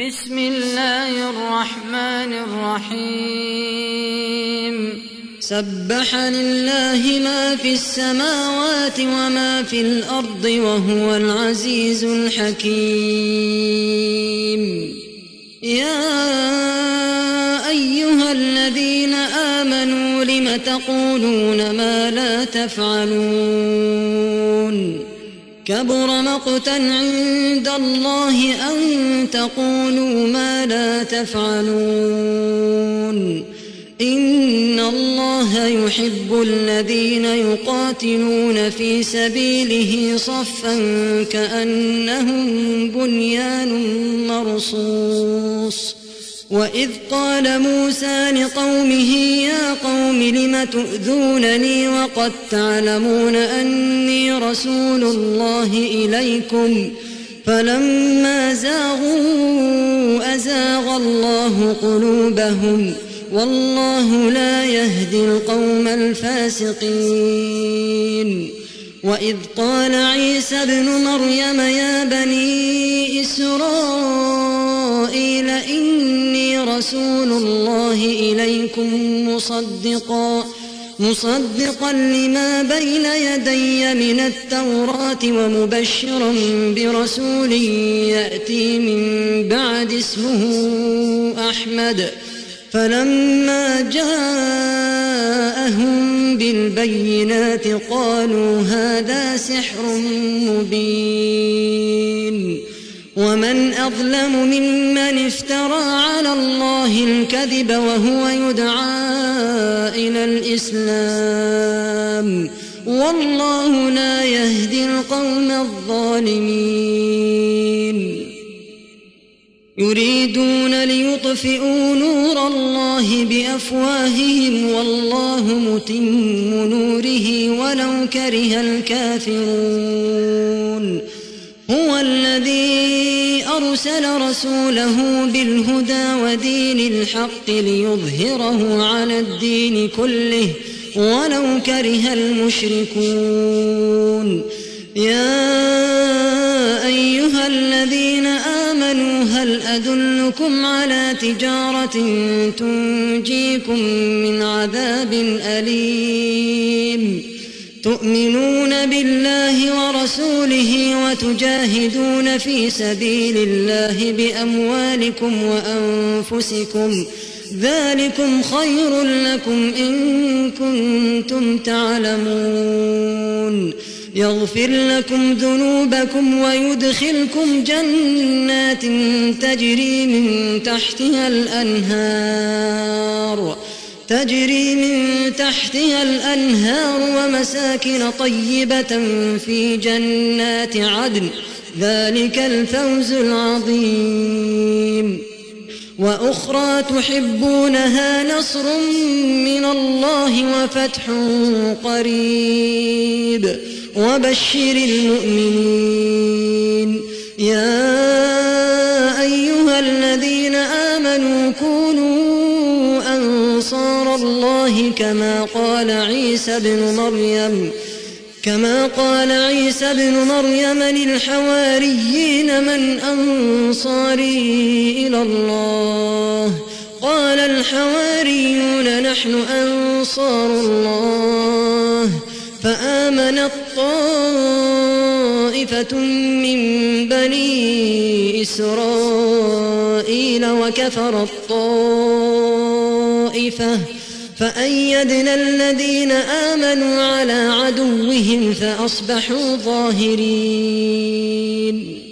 بسم الله الرحمن الرحيم سبح لله ما في السماوات وما في الأرض وهو العزيز الحكيم يا أيها الذين آمنوا لم تقولون ما لا تفعلون كبر مقتا عند الله أن تقولوا ما لا تفعلون إن الله يحب الذين يقاتلون في سبيله صفا كأنهم بنيان مرصوص وإذ قال موسى لقومه يا قوم لم تؤذونني وقد تعلمون أني رسول الله إليكم فلما زاغوا أزاغ الله قلوبهم والله لا يهدي القوم الفاسقين وإذ قال عيسى ابن مريم يا بني إسرائيل إني رسول الله إليكم مصدقا لما بين يدي من التوراة ومبشرا برسول يأتي من بعد اسمه أحمد فلما جاءهم بالبينات قالوا هذا سحر مبين ومن أظلم ممن افترى على الله الكذب وهو يدعى إلى الإسلام والله لا يهدي القوم الظالمين يريدون ليطفئوا نور الله بأفواههم والله متم نوره ولو كره الكافرون هو الذي أرسل رسوله بالهدى ودين الحق ليظهره على الدين كله ولو كره المشركون يا أيها الذين آمنوا هل أدلكم على تجارة تنجيكم من عذاب أليم تؤمنون بالله ورسوله وتجاهدون في سبيل الله بأموالكم وأنفسكم ذلكم خير لكم إن كنتم تعلمون يغفر لكم ذنوبكم ويدخلكم جنات تجري من تحتها الأنهار ومساكن طيبة في جنات عدن ذلك الفوز العظيم وأخرى تحبونها نصر من الله وفتح قريب وبشر المؤمنين يا أيها الذين آمنوا كونوا أنصار الله كما قال عيسى بن مريم للحواريين من أنصاري إلى الله قال الحواريون نحن أنصار الله فآمنت طائفة من بني إسرائيل وكفرت طائفة فأيدنا الذين آمنوا على عدوهم فأصبحوا ظاهرين